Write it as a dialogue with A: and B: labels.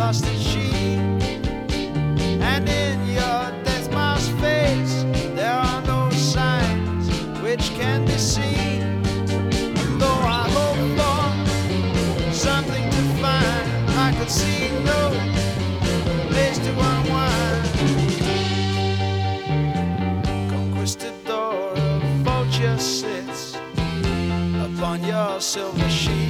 A: lost its sheen. And in your death mouse face there are no signs which can be seen. And though I hope for something to find, I could see no place to unwind. Conquistador of vulture sits upon your silver sheet.